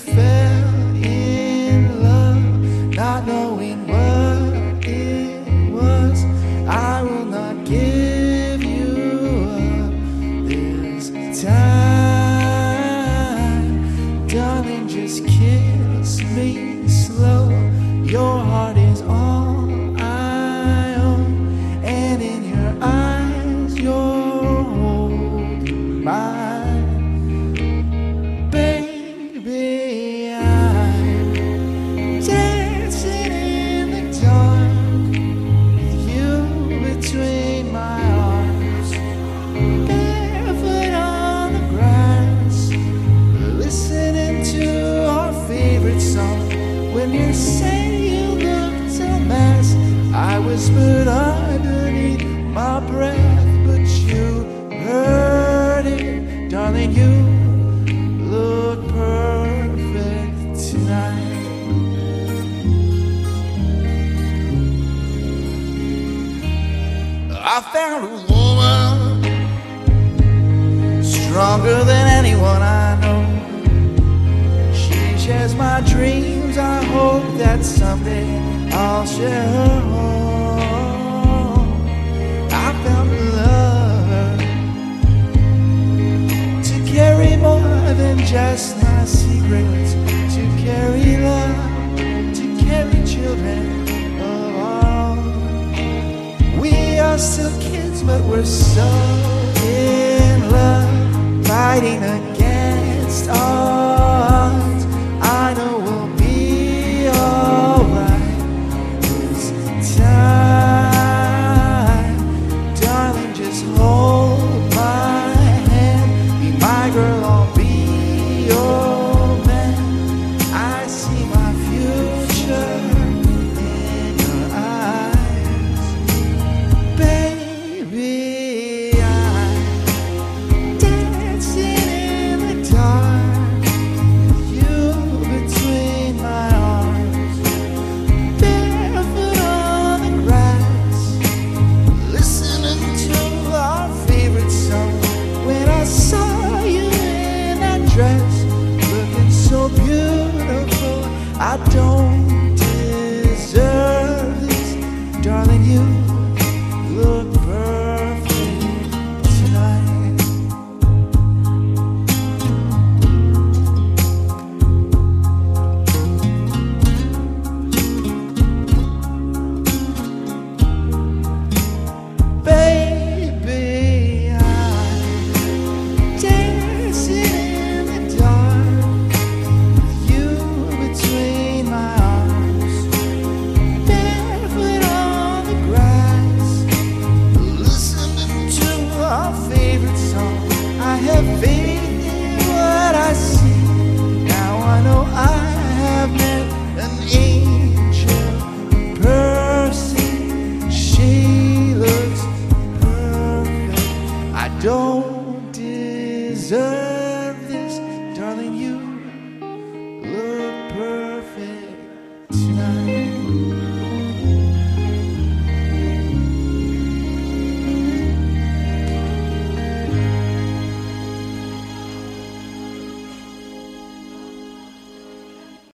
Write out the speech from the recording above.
fell in love, not knowing what it was. I will not give you up this time. Darling, just kiss me slow. Your heart is all I own, and in your eyes you're holding mine. Baby, I'm dancing in the dark with you between my arms, barefoot on the grass, listening to our favorite song. When you say you looked a mess, I whispered underneath my breath, but you heard it. Darling, you look perfect tonight. I found a woman stronger than anyone I know. She shares my dreams. I hope that someday I'll share her home. I found a lover to carry more than just my secrets, to carry love, to carry children of our own. We are still kids, but we're so in love, fighting against all